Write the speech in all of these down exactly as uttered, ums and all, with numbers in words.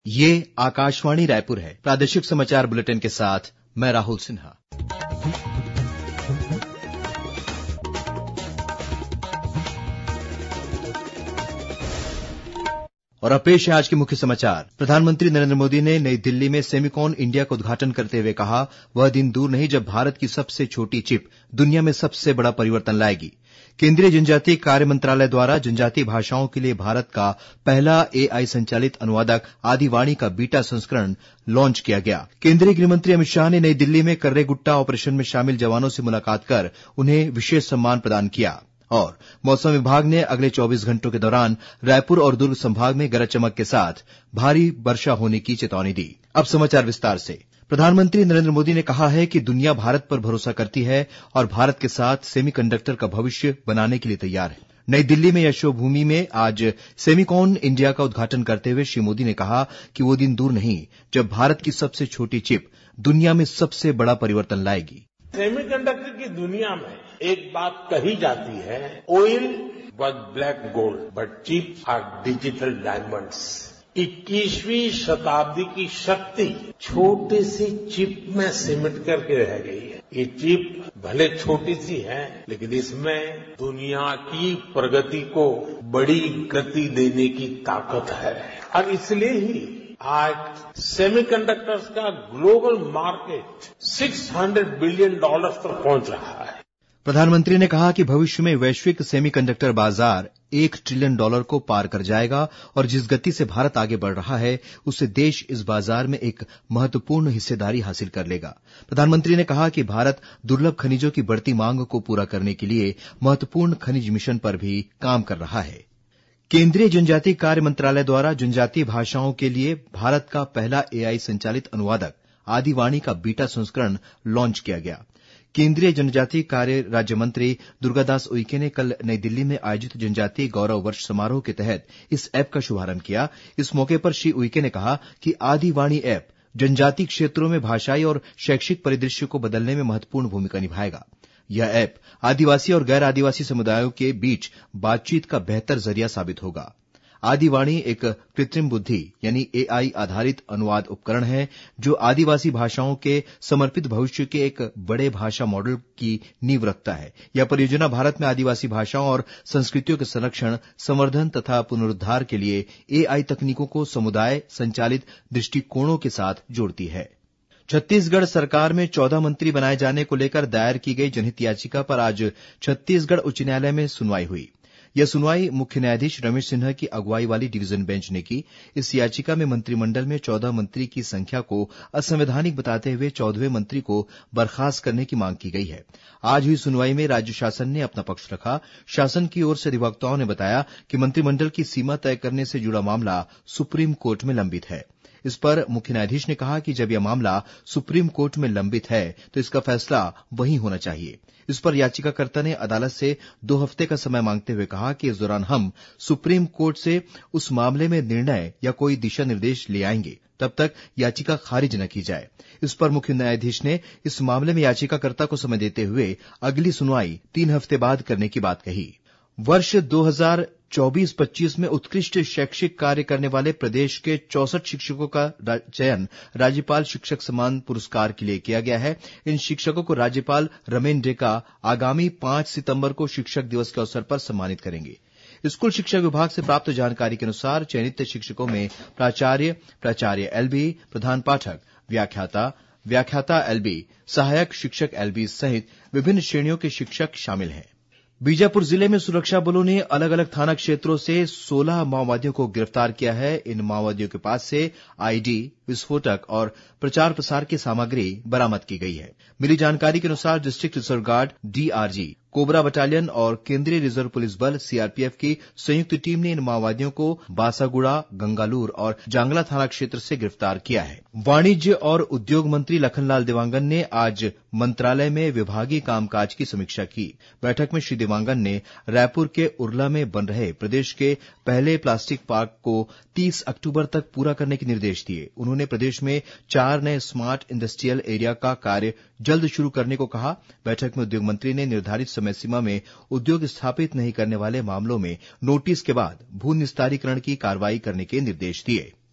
ये आकाशवाणी रायपुर है। प्रादेशिक समाचार बुलेटिन के साथ मैं राहुल सिन्हा। और अब पेश है आज के मुख्य समाचार। प्रधानमंत्री नरेंद्र मोदी ने नई दिल्ली में सेमिकॉन इंडिया का उद्घाटन करते हुए कहा, वह दिन दूर नहीं जब भारत की सबसे छोटी चिप दुनिया में सबसे बड़ा परिवर्तन लाएगी। केंद्रीय जनजातीय कार्य मंत्रालय द्वारा जनजातीय भाषाओं के लिए भारत का पहला एआई संचालित अनुवादक आदिवाणी का बीटा संस्करण लॉन्च किया गया। केंद्रीय गृहमंत्री अमित शाह ने नई दिल्ली में कर्रेगुट्टा ऑपरेशन में शामिल जवानों से मुलाकात कर उन्हें विशेष सम्मान प्रदान किया। और मौसम विभाग ने अगले चौबीस घंटों के दौरान रायपुर और दुर्ग संभाग में गरज चमक के साथ भारी वर्षा होने की चेतावनी दी। अब समाचार विस्तार से। प्रधानमंत्री नरेंद्र मोदी ने कहा है कि दुनिया भारत पर भरोसा करती है और भारत के साथ सेमीकंडक्टर का भविष्य बनाने के लिए तैयार है। नई दिल्ली में यशोभूमि में आज सेमिकॉन इंडिया का उद्घाटन करते हुए श्री मोदी ने कहा कि वो दिन दूर नहीं जब भारत की सबसे छोटी चिप दुनिया में सबसे बड़ा परिवर्तन लाएगी। सेमीकंडक्टर की दुनिया में एक बात कही जाती है, oil was black gold but chips are digital diamonds. इक्कीसवीं शताब्दी की शक्ति छोटी सी चिप में सिमट करके रह गई है। ये चिप भले छोटी सी है, लेकिन इसमें दुनिया की प्रगति को बड़ी गति देने की ताकत है। और इसलिए ही आज सेमीकंडक्टर्स का ग्लोबल मार्केट छह सौ बिलियन डॉलर्स तक पहुंच रहा है। प्रधानमंत्री ने कहा कि भविष्य में वैश्विक सेमीकंडक्टर बाजार एक ट्रिलियन डॉलर को पार कर जाएगा और जिस गति से भारत आगे बढ़ रहा है उससे देश इस बाजार में एक महत्वपूर्ण हिस्सेदारी हासिल कर लेगा। प्रधानमंत्री ने कहा कि भारत दुर्लभ खनिजों की बढ़ती मांग को पूरा करने के लिए महत्वपूर्ण खनिज मिशन पर भी काम कर रहा है। केंद्रीय जनजातीय कार्य मंत्रालय द्वारा जनजातीय भाषाओं के लिए भारत का पहला एआई संचालित अनुवादक आदिवाणी का बीटा संस्करण लॉन्च किया गया। केंद्रीय जनजातीय कार्य राज्य मंत्री दुर्गादास उइके ने कल नई दिल्ली में आयोजित जनजातीय गौरव वर्ष समारोह के तहत इस ऐप का शुभारंभ किया। इस मौके पर श्री उइके ने कहा कि आदिवाणी ऐप जनजातीय क्षेत्रों में भाषाई और शैक्षिक परिदृश्य को बदलने में महत्वपूर्ण भूमिका निभाएगा। यह ऐप आदिवासी और गैर आदिवासी समुदायों के बीच बातचीत का बेहतर जरिया साबित होगा। आदिवाणी एक कृत्रिम बुद्धि यानी एआई आधारित अनुवाद उपकरण है जो आदिवासी भाषाओं के समर्पित भविष्य के एक बड़े भाषा मॉडल की नींव रखता है। यह परियोजना भारत में आदिवासी भाषाओं और संस्कृतियों के संरक्षण, संवर्धन तथा पुनरुद्धार के लिए एआई तकनीकों को समुदाय संचालित दृष्टिकोणों के साथ जोड़ती है। छत्तीसगढ़ सरकार में चौदह मंत्री बनाए जाने को लेकर दायर की गई जनहित याचिका पर आज छत्तीसगढ़ उच्च न्यायालय में सुनवाई हुई। यह सुनवाई मुख्य न्यायाधीश रमेश सिन्हा की अगुवाई वाली डिवीजन बेंच ने की। इस याचिका में मंत्रिमंडल में चौदह मंत्री की संख्या को असंवैधानिक बताते हुए चौदहवें मंत्री को बर्खास्त करने की मांग की गई है। आज हुई सुनवाई में राज्य शासन ने अपना पक्ष रखा। शासन की ओर से अधिवक्ताओं ने बताया कि मंत्रिमंडल की सीमा तय करने से जुड़ा मामला सुप्रीम कोर्ट में लंबित है। इस पर मुख्य न्यायाधीश ने कहा कि जब यह मामला सुप्रीम कोर्ट में लंबित है तो इसका फैसला वहीं होना चाहिए। इस पर याचिकाकर्ता ने अदालत से दो हफ्ते का समय मांगते हुए कहा कि इस दौरान हम सुप्रीम कोर्ट से उस मामले में निर्णय या कोई दिशा निर्देश ले आएंगे, तब तक याचिका खारिज न की जाए। इस पर मुख्य न्यायाधीश ने इस मामले में याचिकाकर्ता को समय देते हुए अगली सुनवाई तीन हफ्ते बाद करने की बात कही। वर्ष दो हज़ार चौबीस पच्चीस में उत्कृष्ट शैक्षिक कार्य करने वाले प्रदेश के चौसठ शिक्षकों का चयन राज्यपाल शिक्षक सम्मान पुरस्कार के लिए किया गया है। इन शिक्षकों को राज्यपाल रमेन डेका आगामी पांच सितंबर को शिक्षक दिवस के अवसर पर सम्मानित करेंगे। स्कूल शिक्षा विभाग से प्राप्त जानकारी के अनुसार चयनित शिक्षकों में प्राचार्य, प्राचार्य एलबी, प्रधान पाठक, व्याख्याता, व्याख्याता एलबी, सहायक शिक्षक एलबी सहित विभिन्न श्रेणियों के शिक्षक शामिल हैं। बीजापुर जिले में सुरक्षा बलों ने अलग अलग थाना क्षेत्रों से सोलह माओवादियों को गिरफ्तार किया है। इन माओवादियों के पास से आईडी, विस्फोटक और प्रचार प्रसार की सामग्री बरामद की गई है। मिली जानकारी के अनुसार district reserve guard DRG, cobra battalion और केंद्रीय रिजर्व पुलिस बल सीआरपीएफ की संयुक्त टीम ने इन माओवादियों को बासागुड़ा, गंगालूर और जांगला थाना क्षेत्र से गिरफ्तार किया है। वाणिज्य और उद्योग मंत्री लखनलाल देवांगन ने आज मंत्रालय में विभागीय कामकाज की समीक्षा की। बैठक में श्री देवांगन ने रायपुर के उरला में बन रहे प्रदेश के पहले प्लास्टिक पार्क को तीस अक्टूबर तक पूरा करने के निर्देश दिए। उन्होंने प्रदेश में चार नए स्मार्ट इंडस्ट्रियल एरिया का कार्य जल्द शुरू करने को कहा। बैठक में उद्योग मंत्री ने निर्धारित समय सीमा में उद्योग स्थापित नहीं करने वाले मामलों में नोटिस के बाद भू निस्तारीकरण की कार्रवाई करने के निर्देश दिए।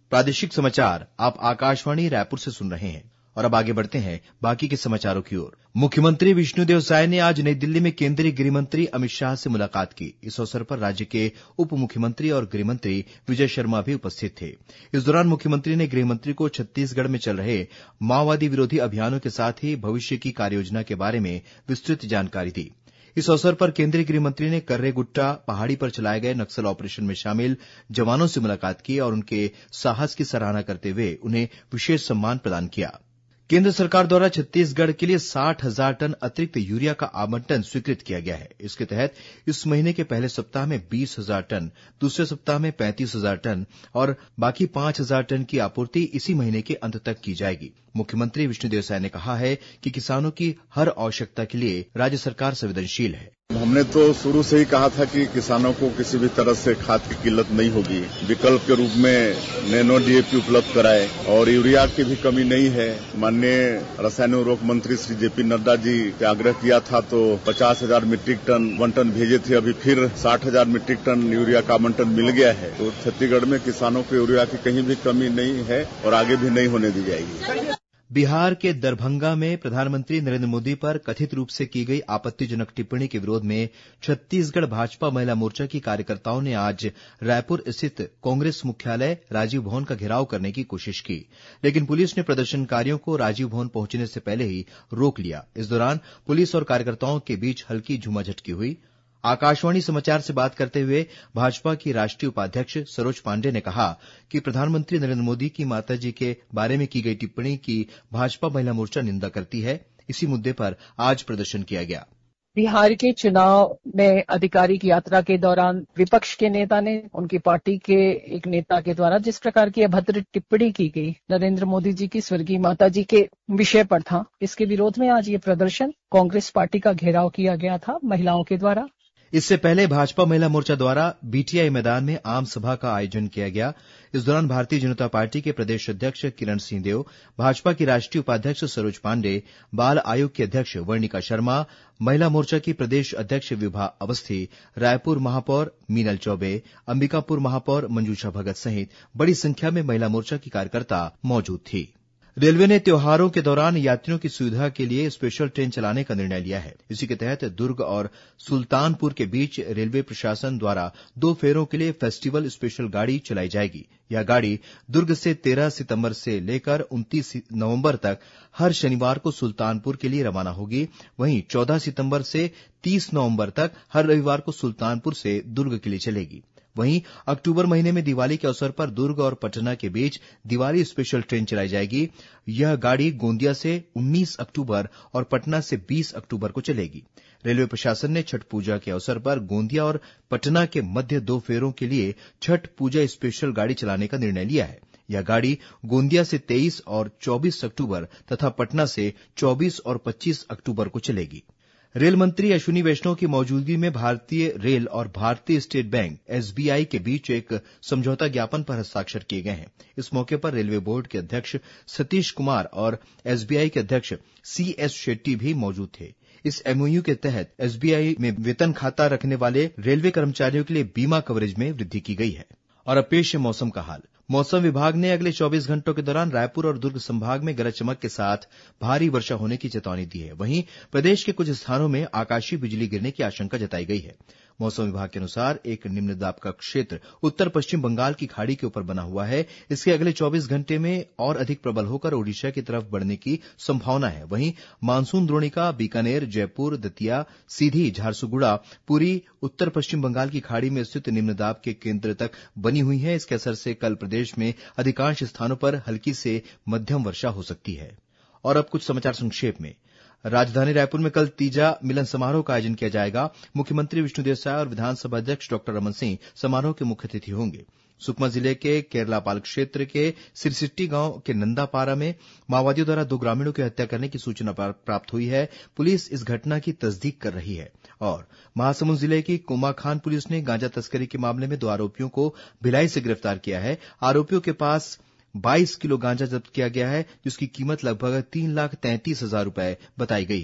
प्रादेशिक समाचार आप आकाशवाणी रायपुर से सुन रहे हैं और अब आगे बढ़ते हैं बाकी के समाचारों की ओर। मुख्यमंत्री विष्णुदेव साय ने आज नई दिल्ली में केंद्रीय गृह मंत्री अमित शाह से मुलाकात की। इस अवसर पर राज्य के उप मुख्यमंत्री और गृह मंत्री विजय शर्मा भी उपस्थित थे। इस दौरान मुख्यमंत्री ने गृह मंत्री को छत्तीसगढ़ में चल रहे माओवादी विरोधी अभियानों के साथ ही भविष्य की कार्ययोजना के बारे में विस्तृत जानकारी दी। इस अवसर पर केंद्रीय गृह मंत्री ने कर्रेगुट्टा पहाड़ी पर चलाए गए नक्सल ऑपरेशन में शामिल जवानों से मुलाकात की और उनके साहस की सराहना करते हुए उन्हें विशेष सम्मान प्रदान किया। केंद्र सरकार द्वारा छत्तीसगढ़ के लिए साठ हजार टन अतिरिक्त यूरिया का आवंटन स्वीकृत किया गया है। इसके तहत इस महीने के पहले सप्ताह में बीस हजार टन, दूसरे सप्ताह में पैंतीस हजार टन और बाकी पांच हजार टन की आपूर्ति इसी महीने के अंत तक की जाएगी। मुख्यमंत्री विष्णुदेव साय ने कहा है कि किसानों की हर आवश्यकता के लिए राज्य सरकार संवेदनशील है। हमने तो शुरू से ही कहा था कि किसानों को किसी भी तरह से खाद की किल्लत नहीं होगी। विकल्प के रूप में नैनो डीएपी उपलब्ध कराए और यूरिया की भी कमी नहीं है। माननीय रसायन उर्वरक मंत्री श्री जेपी नड्डा जी ने आग्रह किया था तो पचास हजार मीट्रिक टन आवंटन भेजे थे। अभी फिर साठ हजार मीट्रिक टन यूरिया का आवंटन मिल गया है। तो छत्तीसगढ़ में किसानों को यूरिया की कहीं भी कमी नहीं है और आगे भी नहीं होने दी जाएगी। बिहार के दरभंगा में प्रधानमंत्री नरेंद्र मोदी पर कथित रूप से की गई आपत्तिजनक टिप्पणी के विरोध में छत्तीसगढ़ भाजपा महिला मोर्चा की कार्यकर्ताओं ने आज रायपुर स्थित कांग्रेस मुख्यालय राजीव भवन का घेराव करने की कोशिश की, लेकिन पुलिस ने प्रदर्शनकारियों को राजीव भवन पहुंचने से पहले ही रोक लिया। इस दौरान पुलिस और कार्यकर्ताओं के बीच हल्की झूमाझटकी हुई। आकाशवाणी समाचार से बात करते हुए भाजपा की राष्ट्रीय उपाध्यक्ष सरोज पांडे ने कहा कि प्रधानमंत्री नरेंद्र मोदी की माताजी के बारे में की गई टिप्पणी की भाजपा महिला मोर्चा निंदा करती है। इसी मुद्दे पर आज प्रदर्शन किया गया। बिहार के चुनाव में आधिकारिक यात्रा के दौरान विपक्ष के नेता ने उनकी पार्टी के एक नेता के द्वारा जिस प्रकार की अभद्र टिप्पणी की गई नरेंद्र मोदी जी की स्वर्गीय माता जी के विषय पर था, इसके विरोध में आज ये प्रदर्शन कांग्रेस पार्टी का घेराव किया गया था महिलाओं के द्वारा। इससे पहले भाजपा महिला मोर्चा द्वारा बीटीआई मैदान में आम सभा का आयोजन किया गया। इस दौरान भारतीय जनता पार्टी के प्रदेश अध्यक्ष किरण सिंहदेव, भाजपा की राष्ट्रीय उपाध्यक्ष सरोज पांडे, बाल आयोग की अध्यक्ष वर्णिका शर्मा, महिला मोर्चा की प्रदेश अध्यक्ष विभा अवस्थी, रायपुर महापौर मीनल चौबे, अंबिकापुर महापौर मंजूषा भगत सहित बड़ी संख्या में महिला मोर्चा की कार्यकर्ता मौजूद थी। रेलवे ने त्योहारों के दौरान यात्रियों की सुविधा के लिए स्पेशल ट्रेन चलाने का निर्णय लिया है। इसी के तहत दुर्ग और सुल्तानपुर के बीच रेलवे प्रशासन द्वारा दो फेरों के लिए फेस्टिवल स्पेशल गाड़ी चलाई जाएगी। यह गाड़ी दुर्ग से तेरह सितंबर से लेकर उनतीस नवंबर तक हर शनिवार को सुल्तानपुर के लिए रवाना होगी। वहीं चौदह सितंबर से तीस नवंबर तक हर रविवार को सुल्तानपुर से दुर्ग के लिए चलेगी। वहीं अक्टूबर महीने में दिवाली के अवसर पर दुर्ग और पटना के बीच दिवाली स्पेशल ट्रेन चलाई जाएगी। यह गाड़ी गोंदिया से उन्नीस अक्टूबर और पटना से बीस अक्टूबर को चलेगी। रेलवे प्रशासन ने छठ पूजा के अवसर पर गोंदिया और पटना के मध्य दो फेरों के लिए छठ पूजा स्पेशल गाड़ी चलाने का निर्णय लिया है। यह गाड़ी गोंदिया से तेईस और चौबीस अक्टूबर तथा पटना से चौबीस और पच्चीस अक्टूबर को चलेगी। रेल मंत्री अश्विनी वैष्णव की मौजूदगी में भारतीय रेल और भारतीय स्टेट बैंक एसबीआई के बीच एक समझौता ज्ञापन पर हस्ताक्षर किए गए हैं। इस मौके पर रेलवे बोर्ड के अध्यक्ष सतीश कुमार और एसबीआई के अध्यक्ष सी एस शेट्टी भी मौजूद थे। इस एमओयू के तहत एसबीआई में वेतन खाता रखने वाले रेलवे कर्मचारियों के लिए बीमा कवरेज में वृद्धि की गई है। और अब पेश है मौसम का हाल। मौसम विभाग ने अगले चौबीस घंटों के दौरान रायपुर और दुर्ग संभाग में गरज चमक के साथ भारी वर्षा होने की चेतावनी दी है। वहीं प्रदेश के कुछ स्थानों में आकाशीय बिजली गिरने की आशंका जताई गई है। मौसम विभाग के अनुसार एक निम्न दाब का क्षेत्र उत्तर पश्चिम बंगाल की खाड़ी के ऊपर बना हुआ है। इसके अगले चौबीस घंटे में और अधिक प्रबल होकर ओडिशा की तरफ बढ़ने की संभावना है। वहीं मानसून द्रोणिका बीकानेर, जयपुर, दतिया, सीधी, झारसुगुड़ा, पुरी उत्तर पश्चिम बंगाल की खाड़ी में स्थित निम्न दाब के केंद्र तक बनी हुई है। इसके असर से कल प्रदेश में अधिकांश स्थानों पर हल्की से मध्यम वर्षा हो सकती है। और अब कुछ समाचार संक्षेप में। राजधानी रायपुर में कल तीजा मिलन समारोह का आयोजन किया जाएगा। मुख्यमंत्री विष्णुदेव साय और विधानसभा अध्यक्ष डॉक्टर रमन सिंह समारोह के मुख्य अतिथि होंगे। सुकमा जिले के केरलापाल क्षेत्र के सिरसिट्टी गांव के नंदापारा में माओवादियों द्वारा दो ग्रामीणों की हत्या करने की सूचना प्राप्त हुई है। पुलिस इस घटना की तस्दीक कर रही है। और महासमुंद जिले की कोमाखान पुलिस ने गांजा तस्करी के मामले में दो आरोपियों को भिलाई से गिरफ्तार किया है। आरोपियों के पास बाईस किलो गांजा जब्त किया गया है, जिसकी कीमत लगभग तीन लाख तैंतीस हजार रुपए बताई गई है।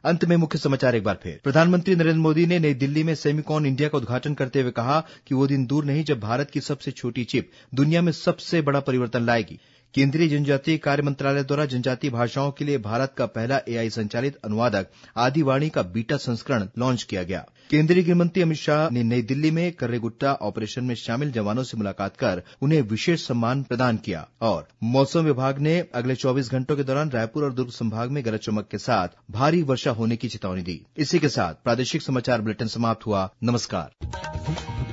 अंत में मुख्य समाचार एक बार फिर। प्रधानमंत्री नरेंद्र मोदी ने नई दिल्ली में सेमिकॉन इंडिया का उद्घाटन करते हुए कहा कि वो दिन दूर नहीं जब भारत की सबसे छोटी चिप दुनिया में सबसे बड़ा परिवर्तन लाएगी। केंद्रीय जनजातीय कार्य मंत्रालय द्वारा जनजातीय भाषाओं के लिए भारत का पहला एआई संचालित अनुवादक आदिवाणी का बीटा संस्करण लॉन्च किया गया। केंद्रीय गृह मंत्री अमित शाह ने नई दिल्ली में कर्रेगुट्टा ऑपरेशन में शामिल जवानों से मुलाकात कर उन्हें विशेष सम्मान प्रदान किया। और मौसम विभाग ने अगले चौबीस घंटों के दौरान रायपुर और दुर्ग संभाग में गरज चमक के साथ भारी वर्षा होने की चेतावनी दी। इसी के साथ प्रादेशिक समाचार बुलेटिन समाप्त हुआ। नमस्कार।